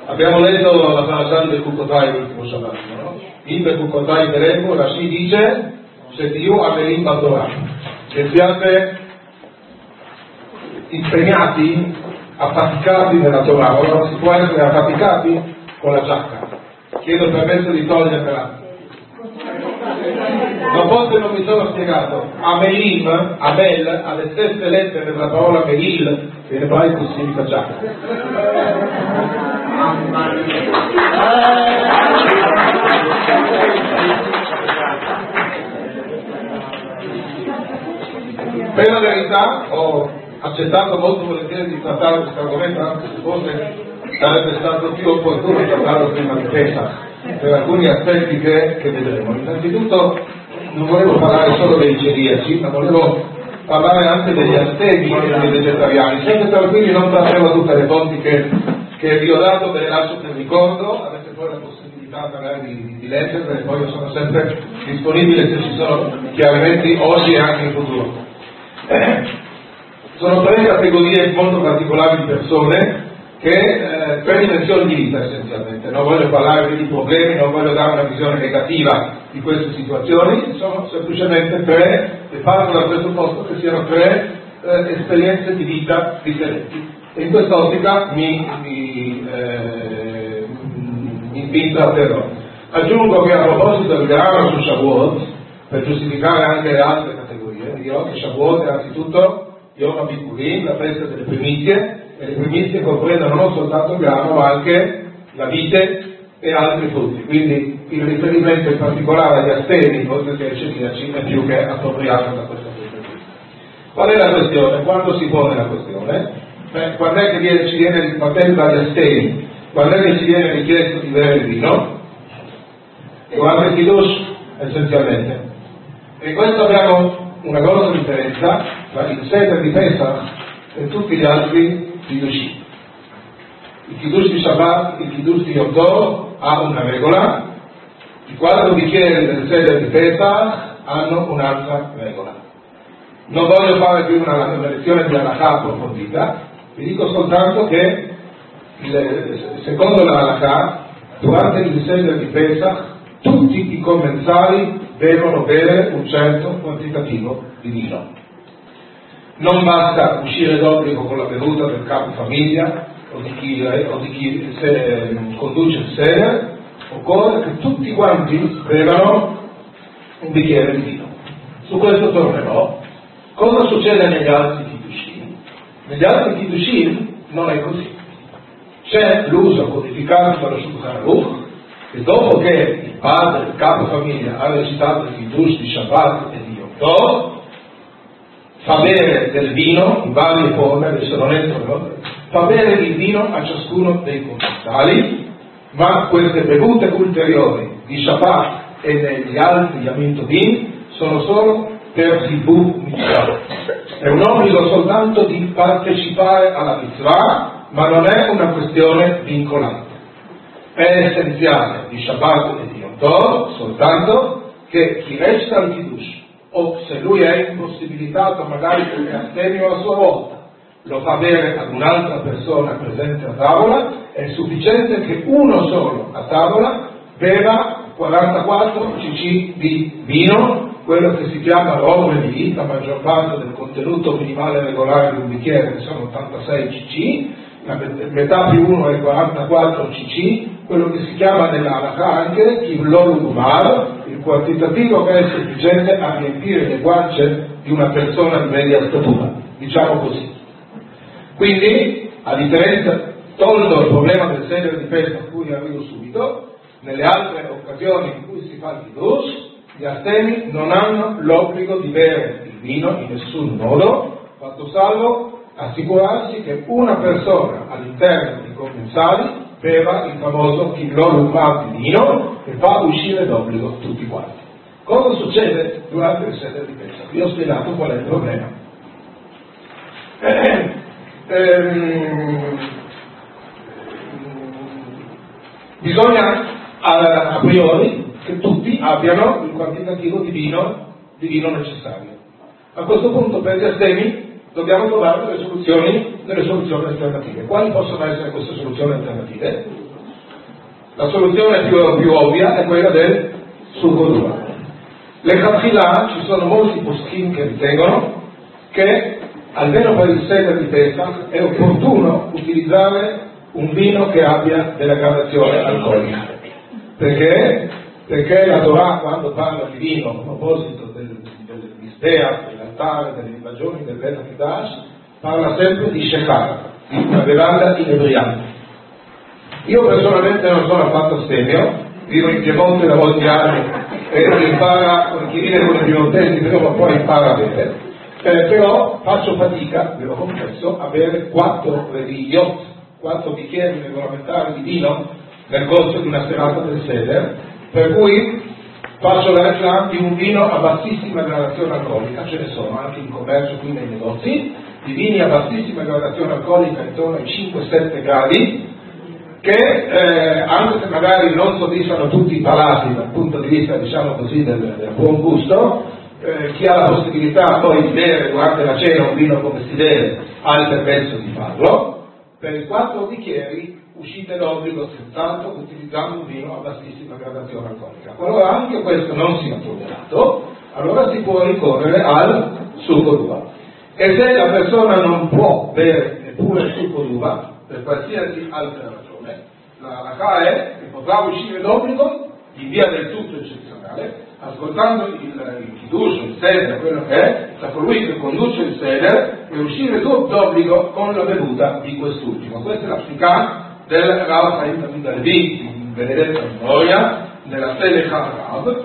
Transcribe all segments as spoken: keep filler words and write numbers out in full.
Abbiamo letto la parasha del Kukotai l'ultimo Shabbat, no? In del Kukotai Teremo, Rashi dice, se Dio Amelim Badorah, che siate impegnati, affaticati nella Torah. Ora si può essere affaticati con la giacca. Chiedo permesso di togliermela. Ma forse non mi sono spiegato. Amelim, Amel, ha le stesse lettere della parola Melil, che in ebraico significa giacca. Per la verità ho accettato molto volentieri di trattare questo argomento, anche se forse sarebbe stato più opportuno trattarlo prima di Pesach, per alcuni aspetti che, che vedremo. Innanzitutto non volevo parlare solo dei celiaci, ma volevo parlare anche degli astemi e dei vegetariani. Siete tranquilli, non tratterò tutte le fonti che, che vi ho dato, ve le lascio per ricordo, avete poi la possibilità magari di, di leggerle, e poi io sono sempre disponibile se ci sono chiarimenti oggi e anche in futuro. Eh, sono tre categorie molto particolari di persone che eh, tre dimensioni di vita essenzialmente. Non voglio parlare di problemi, non voglio dare una visione negativa di queste situazioni, sono semplicemente tre, e parto dal presupposto che siano tre eh, esperienze di vita differenti. E in quest'ottica mi, mi, eh, mi intratterrò. Aggiungo che a proposito del grano su Shavuot, per giustificare anche le altre categorie, dirò che Shavuot è anzitutto Yom HaBikurim, la festa delle primizie, e le primizie comprendono non soltanto il grano ma anche la vite e altri frutti, quindi il riferimento in particolare agli astemi oltre che ai celiaci è più che appropriato da questo punto di vista. Qual è la questione? Quando si pone la questione? Beh, quando è che viene, ci viene partendo dagli astemi, quando è che ci viene richiesto di bere il vino? E quando è Kiddush essenzialmente. E questo abbiamo una grossa differenza tra il Seder di Pesach e tutti gli altri Kiddushim. Il Kiddush di Shabbat, il Kiddush di Yom Tov ha una regola, i quattro bicchieri del Seder di Pesach hanno un'altra regola. Non voglio fare più una, una lezione di halakha approfondita, vi dico soltanto che il, secondo la halakha, durante il Seder di Pesach tutti i commensali devono bere un certo quantitativo di vino. Non basta uscire d'obbligo con la bevuta del capo famiglia o di chi, o di chi se, conduce il seder, occorre che tutti quanti bevano un bicchiere di vino. Su questo tornerò. Cosa succede negli altri Kiddushim? Negli altri Kiddushim non è così. C'è l'uso codificato dallo Shulchan Aruch, che dopo che il padre, il capo famiglia, ha recitato il Kiddush di Shabbat e di Yom Tov, fa bere del vino in varie forme, adesso non entro, fa bere il vino a ciascuno dei commensali, ma queste bevute ulteriori di Shabbat e degli altri Yamim Tovim sono solo per Zibur Mitzvah. È un obbligo soltanto di partecipare alla Mitzvah, ma non è una questione vincolante. È essenziale di Shabbat e di Yom Tov soltanto che chi recita il Kiddush, o se lui è impossibilitato magari perché astemio a sua volta, lo fa bere ad un'altra persona presente a tavola, è sufficiente che uno solo a tavola beva quarantaquattro cc di vino, quello che si chiama l'Ormeli, la maggior parte del contenuto minimale regolare di un bicchiere, che sono ottantasei cc, la metà più uno è quarantaquattro cc, quello che si chiama nella halakha anche il l'olumar, il quantitativo che è sufficiente a riempire le guance di una persona di media statura, diciamo così. Quindi, a differenza, tolto il problema del Seder di Pesach, a cui arrivo subito, nelle altre occasioni in cui si fa il Kiddush, gli astemi non hanno l'obbligo di bere il vino in nessun modo, fatto salvo assicurarsi che una persona all'interno dei commensali beva il famoso chilolumar di vino e fa uscire d'obbligo tutti quanti. Cosa succede durante il Seder di Pesach? Vi ho spiegato qual è il problema. Eh, ehm, bisogna a, a priori che tutti abbiano il quantitativo di vino, di vino necessario. A questo punto per gli astemi dobbiamo trovare delle soluzioni, delle soluzioni alternative. Quali possono essere queste soluzioni alternative? La soluzione più, più ovvia è quella del succo. Le Khatchila, ci sono molti poskim che ritengono che almeno per il seder di Pesach è opportuno utilizzare un vino che abbia della gradazione alcolica. Perché? Perché la Torah, quando parla di vino a proposito del, del mistea, dell'altare, delle ragioni del Bet HaMikdash, parla sempre di shechar, di una bevanda inebriante. Io personalmente non sono affatto astemio, vivo in Piemonte da molti anni e non impara con chi vive con i piemontesi, però poi impara a bere. Eh, però faccio fatica, ve lo confesso, a bere quattro yacht, quattro bicchieri regolamentari di vino nel corso di una serata del seder, per cui faccio la reclama di un vino a bassissima gradazione alcolica, ce ne sono anche in commercio qui nei negozi, di vini a bassissima gradazione alcolica intorno ai cinque sette gradi, che eh, anche se magari non soddisfano tutti i palati dal punto di vista, diciamo così, del, del buon gusto, eh, chi ha la possibilità poi di bere durante la cena un vino come si deve ha il permesso di farlo. Per i quattro bicchieri uscite l'obbligo senz'altro utilizzando un vino a bassissima gradazione alcolica. Qualora anche questo non sia tollerato, allora si può ricorrere al succo d'uva. E se la persona non può bere neppure il succo d'uva, per qualsiasi altra ragione, la halakha è che potrà uscire d'obbligo in via del tutto eccezionale, ascoltando il, il chidush, il seder, quello che è, da colui che conduce il seder, e uscire d'obbligo con la bevuta di quest'ultimo. Questa è la psica del Rav Chaim David Halevi, in benedetta memoria, nella Sede Rav,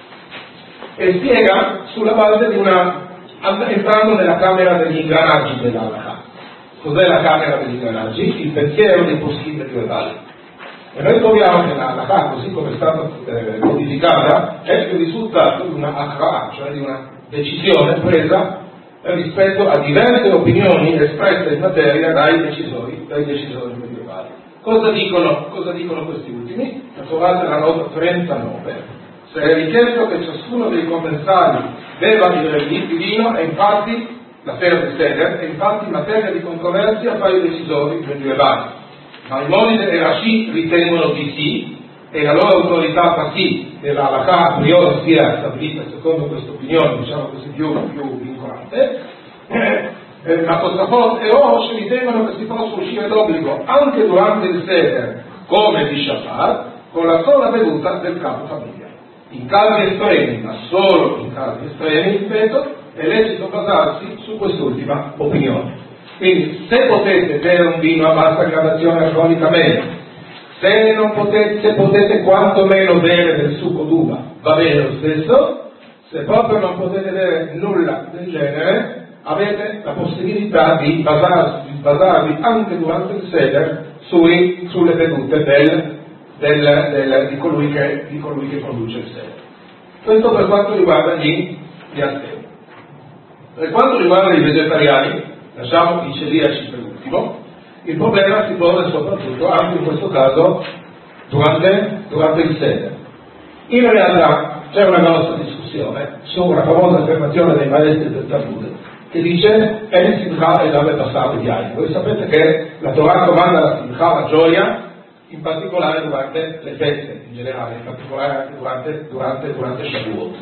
e spiega sulla base di una, entrando nella camera degli ingranaggi della halakha. Cos'è la camera degli ingranaggi? Il pensiero dei poskim medievali. E noi troviamo che la halakha, così come è stata eh, codificata, è il risultato di una akra, cioè di una decisione presa rispetto a diverse opinioni espresse in materia dai decisori, dai decisori medievali. Cosa dicono, cosa dicono questi ultimi? La trovate alla nota trentanove. Se è richiesto che ciascuno dei commensali beva il relitti di vino, e infatti la sera del seder, e infatti materia di controversia fra i decisori medievali. Maimonide e Rashi ritengono di sì, e la loro autorità fa sì che la halakha a priori sia stabilita secondo questa opinione, diciamo così, più, più vincolante, eh, eh, ma Tosafot e Rosh ritengono che si possa uscire d'obbligo anche durante il seder, come di Shabbat, con la sola bevuta del capo famiglia. In casi estremi, ma solo in casi estremi, ripeto, è lecito basarsi su quest'ultima opinione. Quindi, se potete bere un vino a bassa gradazione alcolica, meglio. Se non potete, se potete quantomeno bere del succo d'uva, va bene lo stesso. Se proprio non potete bere nulla del genere, avete la possibilità di basarvi, di basarvi anche durante il seder sui, sulle bevute del, del, del, di, colui che, di colui che conduce il seder. Questo per quanto riguarda gli, gli astemi. Per quanto riguarda i vegetariani, lasciamo i celiaci per ultimo, il problema si pone soprattutto, anche in questo caso, durante, durante il seder. In realtà c'è una grossa discussione su una famosa affermazione dei maestri del Talmud, che dice El Simcha e l'Ave Basar di Yain. Voi sapete che la Torah comanda la Simcha, la gioia, in particolare durante le feste, in generale, in particolare anche durante, durante, durante Shavuot.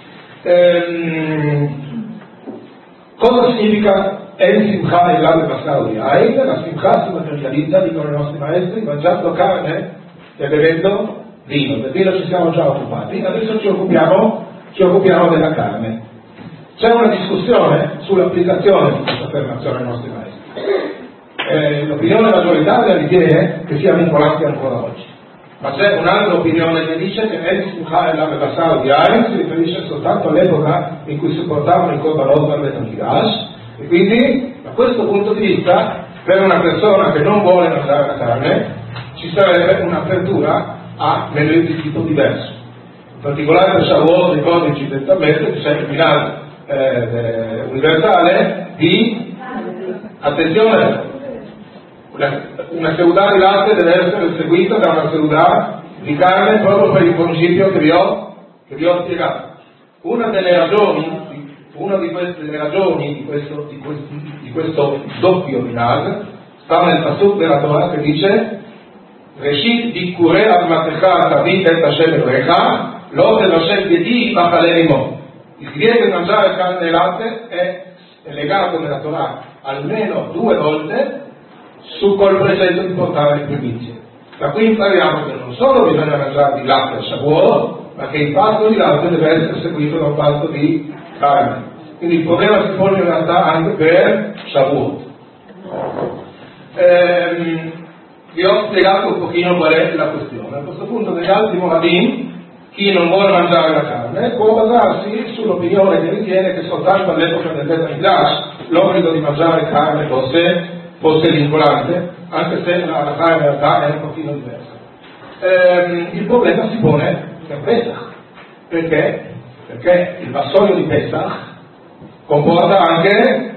Ehm, cosa significa El Simcha e l'Ave Basar di Yain? La Simcha si materializza, dicono i nostri maestri, mangiando carne e bevendo vino. Del vino ci siamo già occupati, adesso ci occupiamo, ci occupiamo della carne. C'è una discussione sull'applicazione di questa affermazione ai nostri maestri. Eh, l'opinione maggioritaria ritiene che sia vincolante ancora oggi, ma c'è un'altra opinione che dice che El Simcha e l'Ave Basar di Yain si riferisce soltanto all'epoca in cui si portavano i korbanot al Bet HaMikdash, e quindi da questo punto di vista per una persona che non vuole mangiare la carne ci sarebbe un'apertura a menù di tipo diverso. In particolare per Shavuot ricordo incidentalmente che c'è il finale eh, universale di, attenzione, una, una seudà di latte deve essere seguita da una seudà di carne proprio per il principio che vi ho, che vi ho spiegato. Una delle ragioni, una di queste delle ragioni di questo, di questo, di questo doppio minag sta nel pasuk della Torah che dice ראשית ביקורי אדמתך תביא את השם אלוהיך, לא תנשק ידי בחלל עמו. Il divieto di mangiare carne e latte è legato nella Torah almeno due volte su col precetto di portare le primizie. Da qui impariamo che non solo bisogna mangiare di latte a Shavuot, ma che il pasto di latte deve essere seguito da un pasto di carne. Quindi il problema si pone in realtà anche per Shavuot. Ehm, vi ho spiegato un pochino qual è la questione. A questo punto negli altri Moradim, chi non vuole mangiare la carne può basarsi sull'opinione che ritiene che soltanto all'epoca del Bet Hamikdash l'obbligo di mangiare carne fosse, fosse vincolante, anche se la, la carne in realtà è un pochino diversa. Ehm, il problema si pone per Pesach, perché? Perché il vassoio di Pesach comporta anche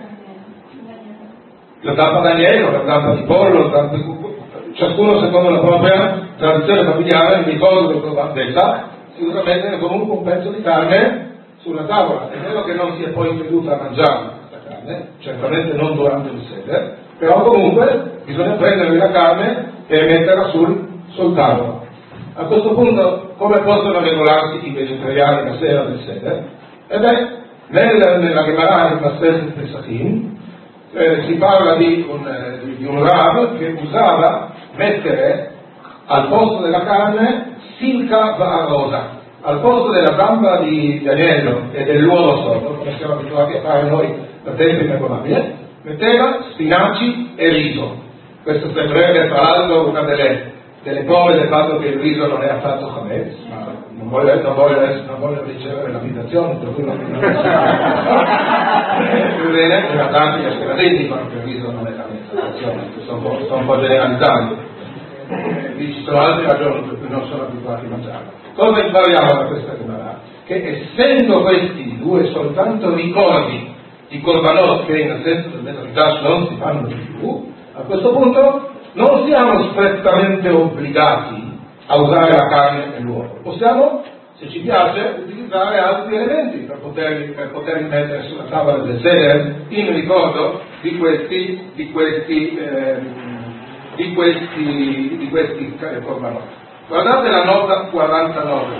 la tappa d'agnello, la tappa di pollo, la tappa di... ciascuno secondo la propria tradizione familiare. Il ricordo del Corban Pesach si usa mettere comunque un pezzo di carne sulla tavola. È vero che non si è poi creduta a mangiare questa carne, certamente non durante il seder, però comunque bisogna prendere la carne e metterla sul, sul tavolo. A questo punto come possono regolarsi i vegetariani la sera del seder? E beh, nel, nella Gemara in Masechet Pesachim eh, si parla di un, eh, di un Rav che usava mettere al posto della carne silca va'arosa, al posto della gamba di, di agnello e dell'uovo sotto, come siamo abituati a fare noi da tempo immemorabile, metteva spinaci e riso. Questo sembrerebbe tra l'altro una delle, delle prove del fatto che il riso non è affatto chametz, ma non vuole, non vuole, non vuole ricevere l'abitazione, per cui non bene, in realtà gli asperadenti dicono che il riso non è chametz, sto un po', sto un po' generalizzando. Lì ci sono altre ragioni per cui non sono abituati a mangiare. Cosa impariamo da questa Gemara? Che essendo questi due soltanto ricordi di Korbanot che nel senso del Bet Hamikdash non si fanno più, a questo punto non siamo strettamente obbligati a usare la carne e l'uovo. Possiamo, se ci piace, utilizzare altri elementi per poterli, per poterli mettere sulla tavola del seder in ricordo di questi di questi eh, di questi di questi Korbanot. Guardate la nota quarantanove,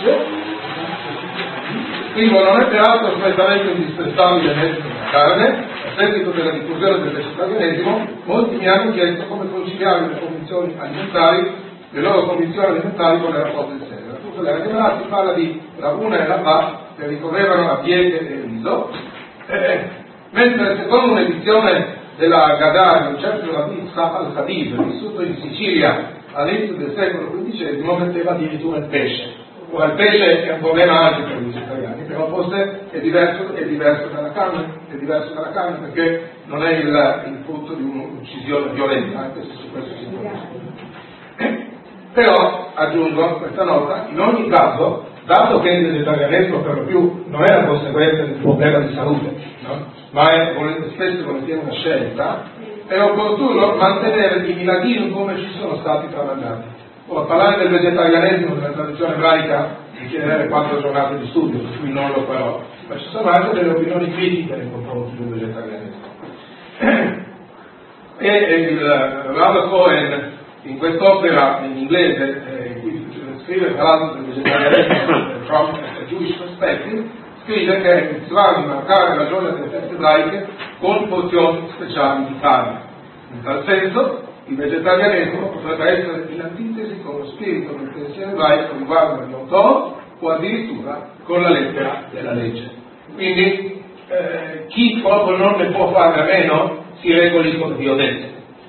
scrivo: non è peraltro strettamente indispensabile mettere la carne. A seguito della diffusione del vegetarianesimo molti mi hanno chiesto come conciliare le condizioni alimentari le loro condizioni alimentari con le rapporti del seder. Tutte le regionali si parla di Ravuna e Rabba che ricorrevano a piede e riso, eh, mentre secondo un'edizione della Gadar di un certo Rabbi al-Khadib vissuto in Sicilia all'inizio del secolo quindicesimo metteva addirittura il pesce. Ora il pesce è un problema anche per i vegetariani, però forse è diverso, è diverso dalla carne, è diverso dalla carne perché non è il, il frutto di un'uccisione violenta, anche se su questo si può discutere. Però aggiungo questa nota: in ogni caso, dato che il vegetarianesimo per lo più non è la conseguenza di un problema di salute, no? ma è spesso volentieri una scelta, è opportuno mantenere i minhagim come ci sono stati tramandati. Ora, parlare del vegetarianesimo nella tradizione ebraica richiederebbe quattro giornate di studio, per cui non lo farò, ma ci sono anche delle opinioni critiche nei confronti del vegetarianesimo. E il Rav Cohen, in quest'opera in inglese, eh, scrive tra l'altro del vegetarianesimo from a Jewish perspective, scrive che è mitzvah di marcare la giornata delle feste ebraiche con porzioni speciali di carne. In tal senso il vegetarianesimo potrebbe essere in antitesi con lo spirito del pensiero ebraico riguardo al Yom Tov o addirittura con la lettera della legge. Quindi eh, chi proprio non ne può fare a meno si regoli con Dio detto.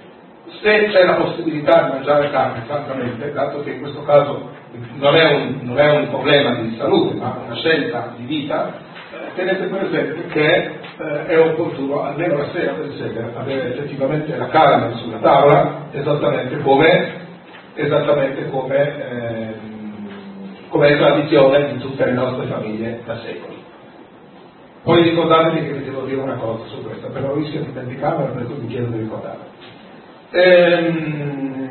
Se c'è la possibilità di mangiare carne, francamente, dato che in questo caso non è un, non è un problema di salute, ma una scelta di vita, eh, tenete presente che eh, è opportuno, almeno la sera del seder, avere effettivamente la carne sulla tavola, esattamente come esattamente come, eh, come è tradizione in tutte le nostre famiglie da secoli. Poi ricordatevi che vi devo dire una cosa su questo, però rischio di dimenticarmela, per cui vi chiedo di ricordarla. Ehm,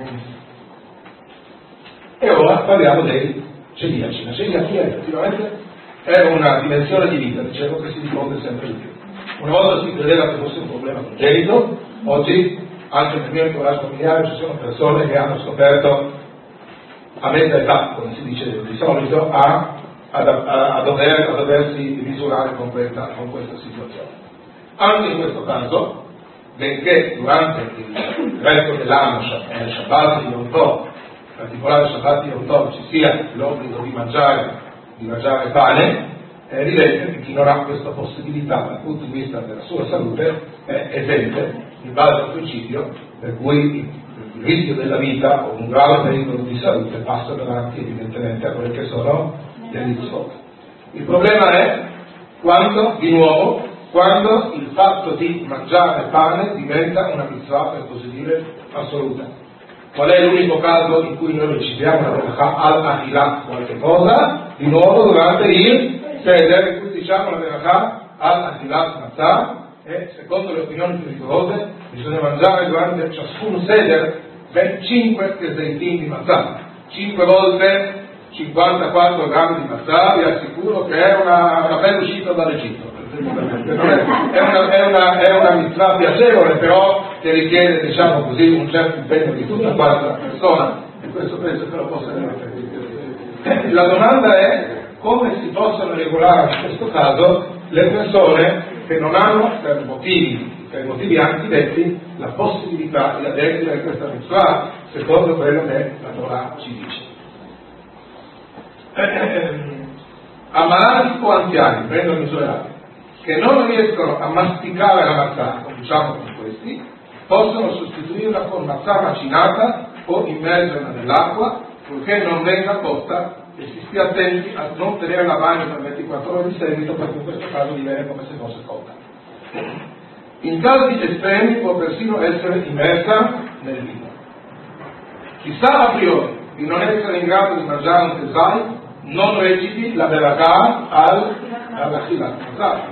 e ora parliamo dei celiaci. La celiachia effettivamente è una dimensione di vita, dicevo, che si diffonde sempre di più. Una volta si credeva che fosse un problema congenito, oggi anche nel mio entourage familiare ci sono persone che hanno scoperto a mezza età, come si dice di solito, a, a, a, a, dover, a doversi misurare con questa, con questa situazione. Anche in questo caso, benché durante il resto dell'anno, nel Shabbat di Yom Tov, in particolare Shabbat di Yom Tov, ci sia l'obbligo di mangiare, di mangiare pane, è evidente che chi non ha questa possibilità dal punto di vista della sua salute è esente in base al principio per cui il rischio della vita o un grave pericolo di salute passa davanti evidentemente a quelli che sono degli mitzvot. Il problema è quando, di nuovo, quando il fatto di mangiare pane diventa una mitzvah, per così dire, assoluta. Qual è l'unico caso in cui noi recitiamo la verachà al-achilat qualche cosa? Di nuovo durante il seder, in cui diciamo la verachà al-achilat matzah, e secondo le opinioni più rigorose bisogna mangiare durante ciascun seder ben cinque keseitini di matzah, cinque volte cinquantaquattro grammi di matzah. Vi assicuro che è una, una bella uscita dall'Egitto. È una, è, una, è una mitzvah piacevole, però che richiede, diciamo così, un certo impegno di tutta quanta la persona, e questo penso che lo possa essere. La domanda è come si possono regolare in questo caso le persone che non hanno, per motivi, per motivi antidetti, la possibilità di aderire a questa mitzvah secondo quello che la Torah ci dice. Ammalati o anziani, prendono misurati, che non riescono a masticare la matzah, cominciamo con questi, possono sostituirla con matzah macinata o immergerla nell'acqua, purché non venga cotta, e si stia attenti a non tenere la bagno per ventiquattro ore di seguito, perché in questo caso diviene come se fosse cotta. In casi estremi può persino essere immersa nel vino. Chi sa a priori di non essere in grado di mangiare un tesai, non reciti la verachà al-achilat matzah.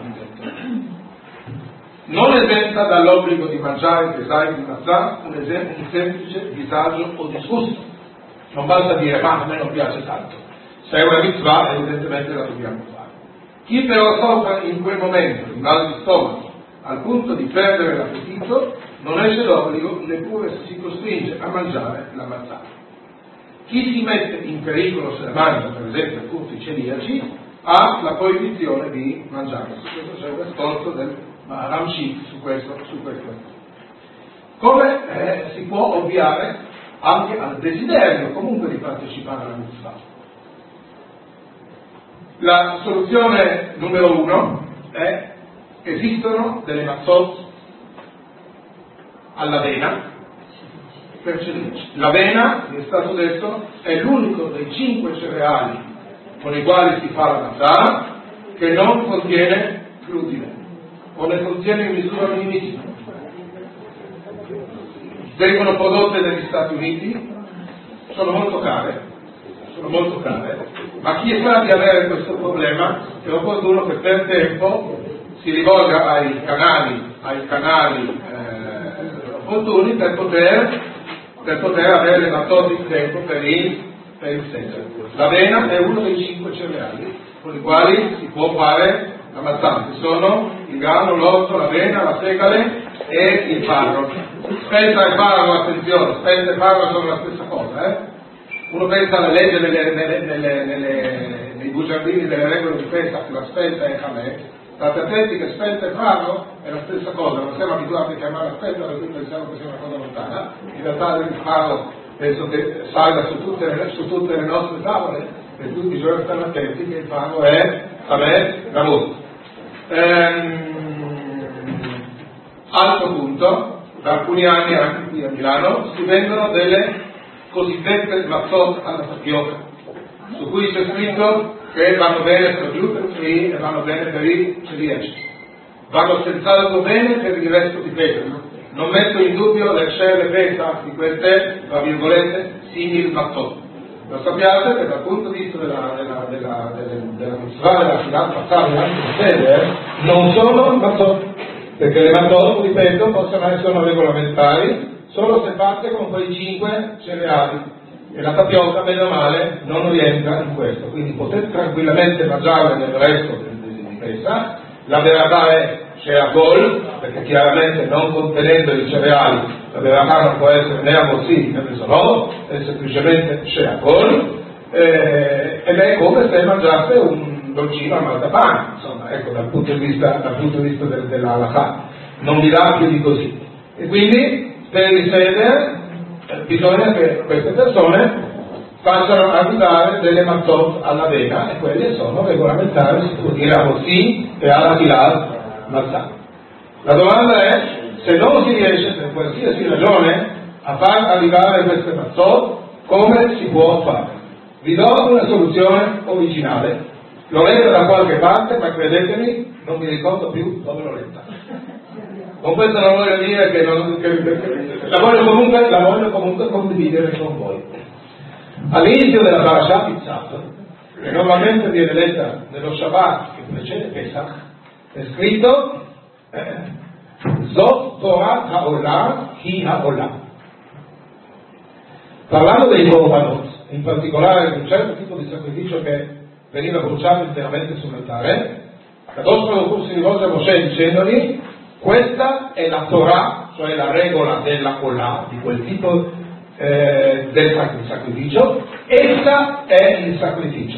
Non esenta dall'obbligo di mangiare il tesai di matzah un, esempio, un semplice disagio o disgusto. Non basta dire ma a me non piace tanto. Se è una mitzvah evidentemente la dobbiamo fare. Chi però soffre in quel momento di mal di stomaco al punto di perdere l'appetito non esce d'obbligo neppure se si costringe a mangiare la matzah. Chi si mette in pericolo se la mangia, per esempio appunto i celiaci, ha la proibizione di mangiare. Su questo c'è un riscontro del Ramshik su questo, su questo. Come eh, si può ovviare anche al desiderio comunque di partecipare alla mitzvah? La soluzione numero uno è: esistono delle matzot all'avena per celiaci. L'avena, mi è stato detto, è l'unico dei cinque cereali con i quali si fa la matzah che non contiene glutine o ne contiene in misura minimissima. Vengono prodotte negli Stati Uniti, sono molto care, sono molto care, ma chi sa di avere questo problema è opportuno che per tempo si rivolga ai canali, ai canali eh, opportuni per poter, per poter avere le mazzot in tempo per il, per il seder. L'avena è uno dei cinque cereali con i quali si può fare la matzah, che sono il grano, l'orzo, l'avena, la segale e il farro. Spezza e farro, attenzione, spezza e farro sono la stessa cosa, eh? Uno pensa alla legge nelle, nelle, nelle, nelle, nei bugiardini delle regole di festa che la spezza è hamè. State attenti che spezza e farro è la stessa cosa, non siamo abituati a chiamarla spezza perché pensiamo che sia una cosa lontana. In realtà il farro penso che salga su tutte le, su tutte le nostre tavole e tutti i giorni stanno attenti che il farro è hamè gamut. Ehm, altro punto, da alcuni anni anche qui a Milano si vendono delle cosiddette mazzot alla tapioca, su cui c'è scritto che vanno bene per gluten free e vanno bene per i celiaci, vanno senz'altro bene per il resto di Pesach. Non metto in dubbio le scelle Pesach di queste, tra virgolette, simil mazzot. Lo sappiate che dal punto di vista della della della della mitzvah della finanza passata anche di sede non sono mazzot, perché le mazzot, ripeto, possono essere regolamentari solo se fatte con quei cinque cereali, e la tapioca, bene o male, non rientra in questo, quindi potete tranquillamente mangiarla nel resto di Pesach. La verità è sheakol, perché chiaramente non contenendo i cereali la berachà non può essere né amosì né mesonot, è semplicemente sheakol, eh, ed è come se mangiasse un dolcino al martapane, insomma, ecco, dal punto di vista, dal punto di vista del, della halakha, non vi dà più di così. E quindi per il seder eh, bisogna che queste persone facciano arrivare delle matzot all'avena, e quelle sono regolamentari, si può dire amosì e alla tilal matzah. La domanda è, se non si riesce per qualsiasi ragione a far arrivare queste matzot, come si può fare? Vi do una soluzione originale, l'ho letta da qualche parte, ma credetemi, non mi ricordo più dove l'ho letta. Con questo non voglio dire che, non, che, che la, voglio comunque, la voglio comunque condividere con voi. All'inizio della Parashat Pitzat, che normalmente viene letta nello Shabbat che precede Pesach, è scritto Zot Torah Ha'olam Hi Ha'olam. Parlando dei korbanot, in particolare di un certo tipo di sacrificio che veniva bruciato interamente sull'altare, Kadosh Baruch Hu si rivolge a Mosè dicendogli: questa è la Torah, cioè la regola della Olah, di quel tipo eh, del sacrificio, essa è il sacrificio.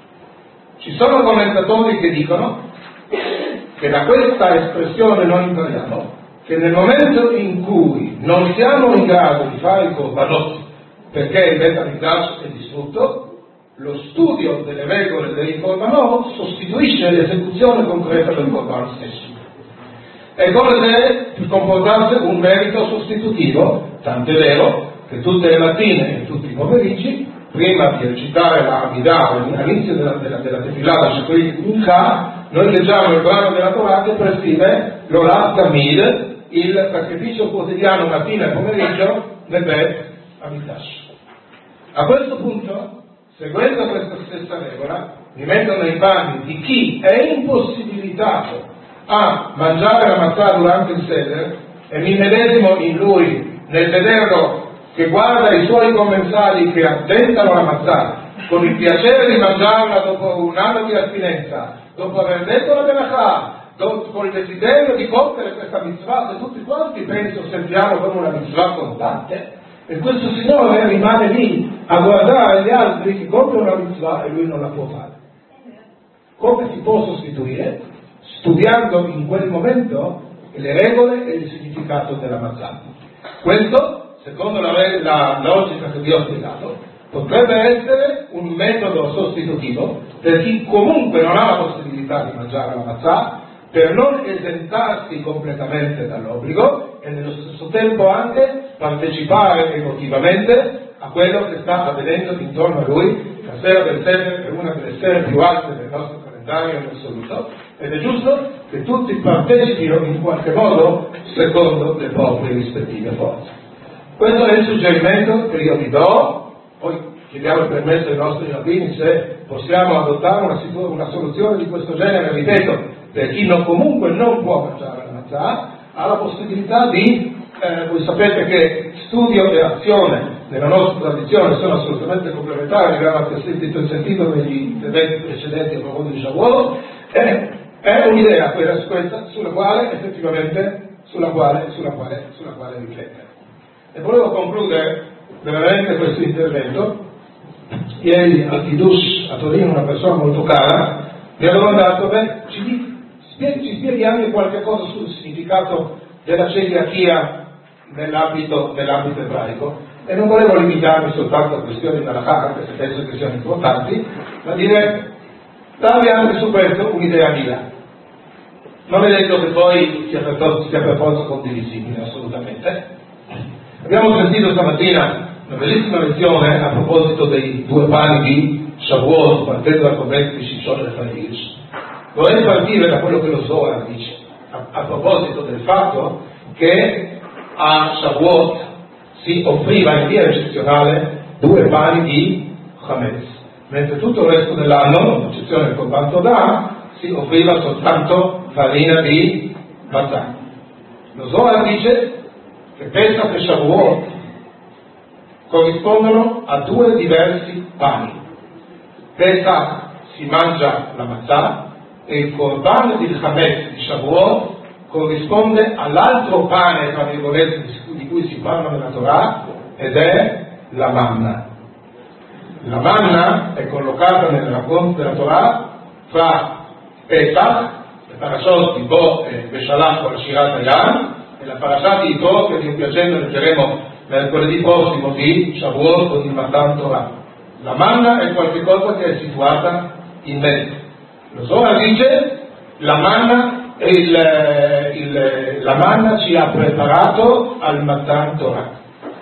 Ci sono commentatori che dicono che da questa espressione noi impariamo che nel momento in cui non siamo in grado di fare il korbanot perché il Bet HaMikdash è distrutto, lo studio delle regole dei korbanot sostituisce l'esecuzione concreta del korban stesso. È come se comportasse un merito sostitutivo, tant'è vero che tutte le mattine e tutti i pomeriggi, prima di recitare la Amidah all'inizio della, della, della Tefillah da Shakrit Mincha, noi leggiamo il brano della Torah che prescrive l'Olat Tamid, il sacrificio quotidiano mattina e pomeriggio nel Bet HaMikdash. A questo punto, seguendo questa stessa regola, mi mettono nei panni di chi è impossibilitato a mangiare la matzah durante il seder, e mi medesimo in lui nel vederlo che guarda i suoi commensali che attentano la matzah con il piacere di mangiarla dopo un anno di astinenza, dopo aver detto la berachà, con il desiderio di compiere questa mitzvah, se tutti quanti penso sentiamo come una mitzvah contante, e questo signore rimane lì a guardare gli altri che compiono la mitzvah e lui non la può fare. Come si può sostituire? Studiando in quel momento le regole e il significato della matzah. Questo, secondo la, la logica che vi ho spiegato, potrebbe essere un metodo sostitutivo per chi comunque non ha la possibilità di mangiare la matzah, per non esentarsi completamente dall'obbligo e nello stesso tempo anche partecipare emotivamente a quello che sta avvenendo intorno a lui. La sera del seder è una delle sere più alte del nostro calendario in assoluto, ed è giusto che tutti partecipino in qualche modo secondo le proprie rispettive forze. Questo è il suggerimento che io vi do. Poi chiediamo il permesso ai nostri rabbini se possiamo adottare una, una soluzione di questo genere. Ripeto, per chi non, comunque non può mangiare la matzah, ha la possibilità di, eh, voi sapete che studio e azione nella nostra tradizione sono assolutamente complementari, abbiamo sentito, sentito negli interventi precedenti a proposito di Shavuot, eh, è un'idea quella, questa sulla quale effettivamente sulla quale, sulla quale, sulla quale riflettere. E volevo concludere veramente questo intervento. Ieri al Kiddush a Torino una persona molto cara mi ha domandato: beh, ci ci spieghi anche qualche cosa sul significato della celiachia nell'ambito, nell'ambito ebraico, e non volevo limitarmi soltanto a questioni di halakha, anche se penso che siano importanti, ma dire, darvi anche su questo un'idea mia. Non è detto che poi sia per, to- sia per forza condivisibile, assolutamente. Abbiamo sentito stamattina una bellissima lezione a proposito dei due pani di Shavuot, partendo dal commento di Shimshon Refaelish. Vorrei partire da quello che lo Zohar dice a, a proposito del fatto che a Shavuot si offriva in via eccezionale due pani di Chametz, mentre tutto il resto dell'anno, con eccezione del Korban Todà, si offriva soltanto farina di matzah. Lo Zohar dice che Pesach e Shavuot corrispondono a due diversi pani. Pesach si mangia la matzah, e il Korban di Chametz di Shavuot corrisponde all'altro pane, tra virgolette, di cui si parla nella Torah, ed è la manna. La manna è collocata nel racconto della Torah fra Pesach, le parashot di Bo e Beshalach con la Shirat Hayam, e la parashat di Bo che Dio piacendo leggeremo mercoledì prossimo di Shavuot o di Matan Torah. La manna è qualcosa che è situata in mezzo. Lo Zohar dice la manna, il, il, la manna ci ha preparato al Matan Torah.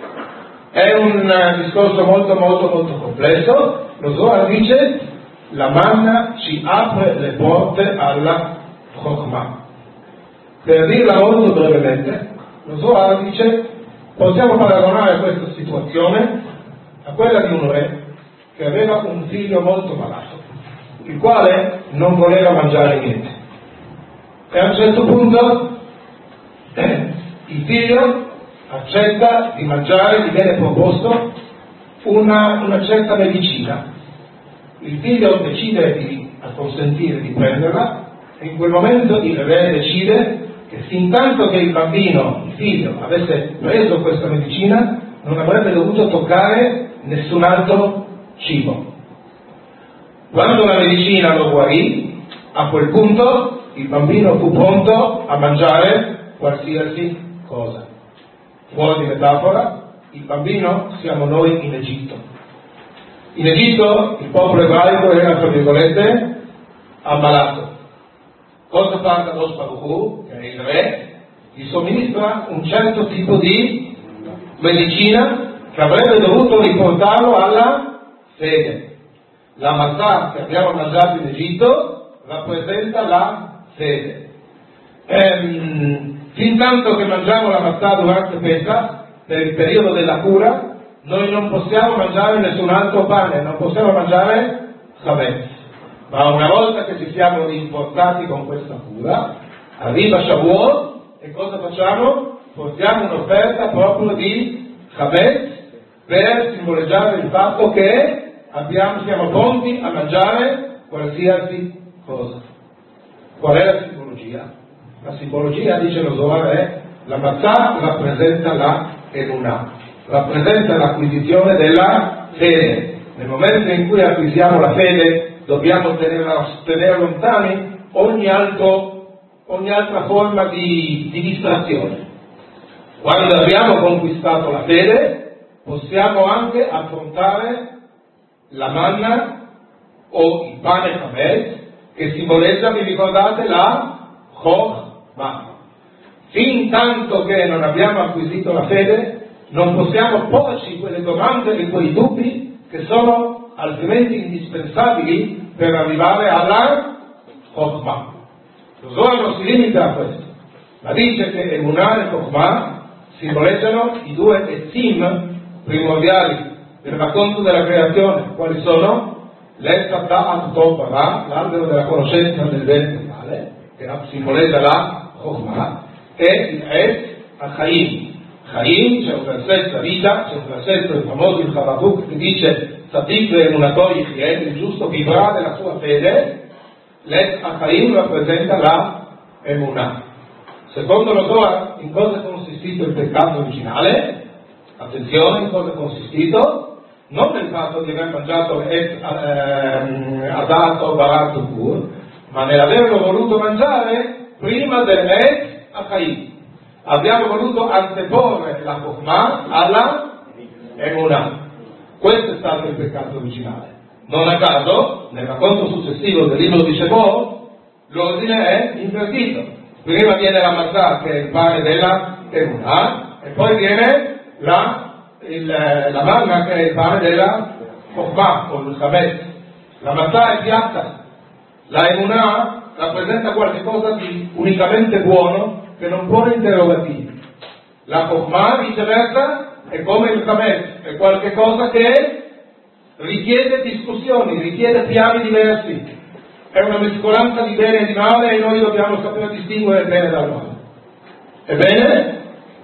È un discorso molto molto molto complesso. Lo Zohar dice la manna ci apre le porte alla Chokhmah. Per dirla molto brevemente, lo Zohar dice possiamo paragonare questa situazione a quella di un re che aveva un figlio molto malato, il quale non voleva mangiare niente, e a un certo punto eh, il figlio accetta di mangiare, gli viene proposto una, una certa medicina. Il figlio decide di acconsentire di prenderla, e in quel momento il re decide che fin tanto che il bambino, il figlio, avesse preso questa medicina non avrebbe dovuto toccare nessun altro cibo. Quando la medicina lo guarì, a quel punto il bambino fu pronto a mangiare qualsiasi cosa. Fuori di metafora, il bambino siamo noi in Egitto. In Egitto il popolo ebraico era, tra virgolette, ammalato. Cosa fa Kadosh Baruch Hu, che è il re? Gli somministra un certo tipo di medicina che avrebbe dovuto riportarlo alla fede. La matzah che abbiamo mangiato in Egitto rappresenta la fede. Ehm, fin tanto che mangiamo la matzah durante Pesach, per il periodo della cura, noi non possiamo mangiare nessun altro pane, non possiamo mangiare chametz. Ma una volta che ci siamo rinforzati con questa cura, arriva Shavuot e cosa facciamo? Portiamo un'offerta proprio di chametz per simboleggiare il fatto che abbiamo, siamo pronti a mangiare qualsiasi cosa. Qual è la simbologia? La simbologia, dice lo Zohar, è la matzah rappresenta la emunah, rappresenta l'acquisizione della fede. Nel momento in cui acquisiamo la fede dobbiamo tenere, tenere lontani ogni, altro, ogni altra forma di, di distrazione. Quando abbiamo conquistato la fede possiamo anche affrontare la manna o il pane chametz, che simboleggia, vi ricordate, la Chokhmah. Fin tanto che non abbiamo acquisito la fede non possiamo porci quelle domande e quei dubbi che sono altrimenti indispensabili per arrivare alla Chokhmah. Lo Zohar non si limita a questo, ma dice che Emunah e Chokhmah simboleggiano i due etzim primordiali del racconto della creazione. Quali sono? L'Etz Da'at Tov Ra, l'albero della conoscenza del bene e del male, che simboleggia la Chokhmah, e il Etz HaChaim. Chaim, c'è un versetto, la vita, c'è un versetto, il famoso il Habakkuk, che dice Tzadik ve'emunato yichyeh, il giusto vivrà della sua fede. L'Etz HaChaim rappresenta la Emunah. Secondo lo Zohar, in cosa è consistito il peccato originale? Attenzione, in cosa è consistito? Non nel fatto di aver mangiato et adato barato pur, ma nell'averlo voluto mangiare prima dell'et HaChaim. Abbiamo voluto anteporre la Chokhmah alla Emunah. Questo è stato il peccato originale. Non a caso, nel racconto successivo del libro di Shemot, l'ordine è invertito. Prima viene la matzah, che è il pane della Emunah, e poi viene la, il, la manna, che è il pane della Chokhmah, o il chametz. La matzah è piatta. La Emunah rappresenta qualcosa di unicamente buono, che non pone interrogativi. La Chokhmah, viceversa, è come il chametz, è qualche cosa che richiede discussioni, richiede piani diversi, è una mescolanza di bene e di male, e noi dobbiamo saper distinguere il bene dal male. Ebbene,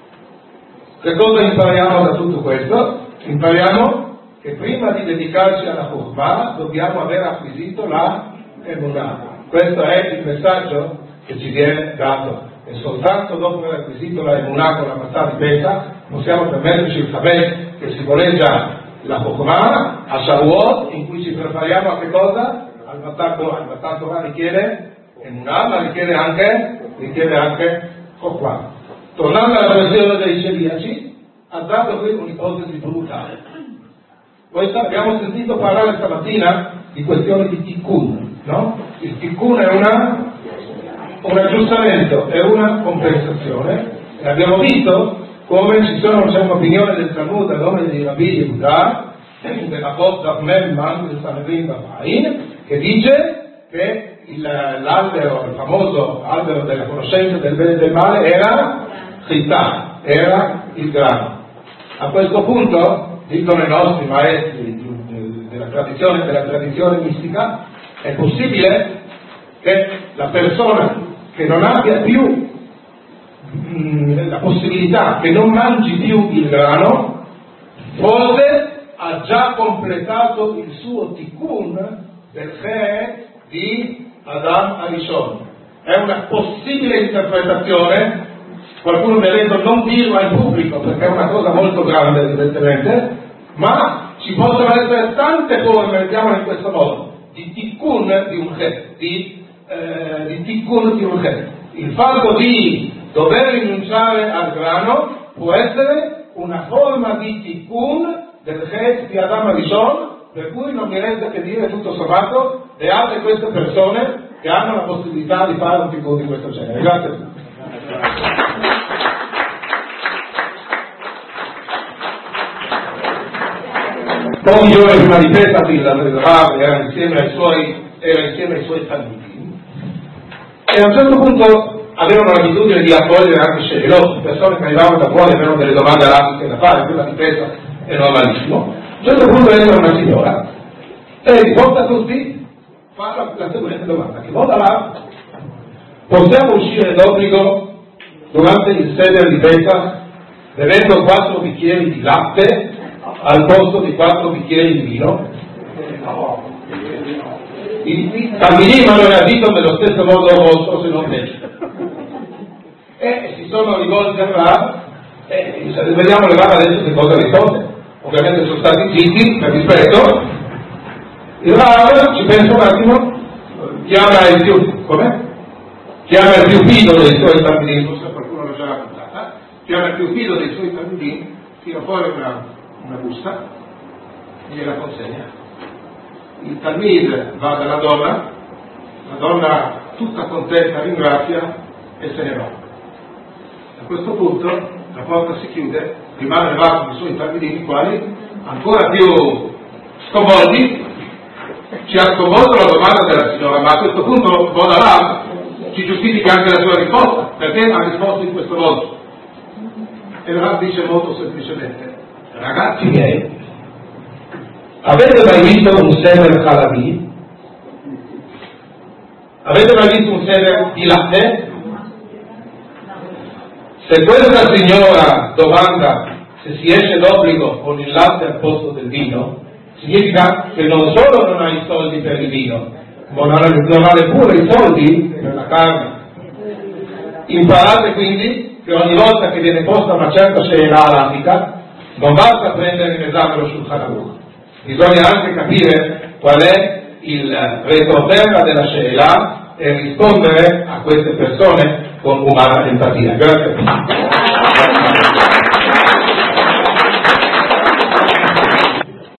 che cosa impariamo da tutto questo? Impariamo che prima di dedicarci alla Chokhmah dobbiamo aver acquisito la Emunah. Questo è il messaggio che ci viene dato e soltanto dopo aver acquisito la emunà con la mazzata di Pesach possiamo permetterci il sapere che simboleggia la Chokmah a Shavuot, in cui ci prepariamo a che cosa? Al Matan Torah richiede emunà, ma richiede anche richiede anche Chokmah. Tornando alla questione dei celiaci, ha dato qui un'ipotesi brutale. Voi abbiamo sentito parlare stamattina di questione di tikkun, no? Il tikkun è una, un aggiustamento, è una compensazione, e abbiamo visto come ci sono, c'è un'opinione del Talmud a nome di Rabbi Yehuda, della Bot Memman del Sanhedrin Babain, che dice che il, l'albero, il famoso albero della conoscenza del bene e del male era Chità, era il grano. A questo punto, dicono i nostri maestri della tradizione, della tradizione mistica, è possibile che la persona che non abbia più mh, la possibilità, che non mangi più il grano, forse ha già completato il suo tikkun del Che di Adam Arishon. È una possibile interpretazione. Qualcuno mi ha detto non dirla in pubblico perché è una cosa molto grande evidentemente, ma ci possono essere tante forme, mettiamola in questo modo, di tikkun di un Che, di, eh, di tikkun di un Che. Il fatto di dover rinunciare al grano può essere una forma di tikkun del Che di Adam Arishon, per cui non mi resta che dire tutto sommato beate queste persone che hanno la possibilità di fare un tikkun di questo genere. Grazie a tutti. Pochi giorni prima di Pesach il Rav era insieme ai suoi era insieme ai suoi talmidi e a un certo punto avevano l'abitudine di accogliere anche Sheilot, persone che arrivavano da fuori e avevano delle domande elastiche da fare, prima di Pesach è normalissimo. A un certo punto entra una signora e di fronte a tutti fa la, la seguente domanda: che volta là possiamo uscire d'obbligo durante il seder di Pesach bevendo quattro bicchieri di latte al posto di quattro bicchieri di vino? I talmidi mi hanno reagito nello stesso modo vostro, se non peggio, e si sono rivolti al Rav e vediamo il Rav adesso che cosa risponde. Ovviamente sono stati zitti per rispetto. Il Rav ci pensa un attimo, chiama il più come? chiama il più fido dei suoi talmidi, forse qualcuno l'ha già raccontata, chiama il più fido dei suoi talmidi, tira fuori una una busta e gliela consegna. Il talmid va dalla donna, la donna tutta contenta ringrazia e se ne va. A questo punto la porta si chiude, rimane il Rav con i suoi talmidini, quali ancora più sconvolti ci ha sconvolto la domanda della signora, ma a questo punto Rav ci giustifica anche la sua risposta, perché ha risposto in questo modo. E il Rav dice molto semplicemente: ragazzi miei, avete mai visto un seder halabi? Avete mai visto un seder di latte? Se questa signora domanda se si esce d'obbligo con il latte al posto del vino, significa che non solo non ha i soldi per il vino, ma non ha, non ha neppure i soldi per la carne. Imparate quindi che ogni volta che viene posta una certa scegliera alafica non basta prendere in esame lo Shulchan Aruch, bisogna anche capire qual è il retroterra della Sheila e rispondere a queste persone con umana empatia. Grazie.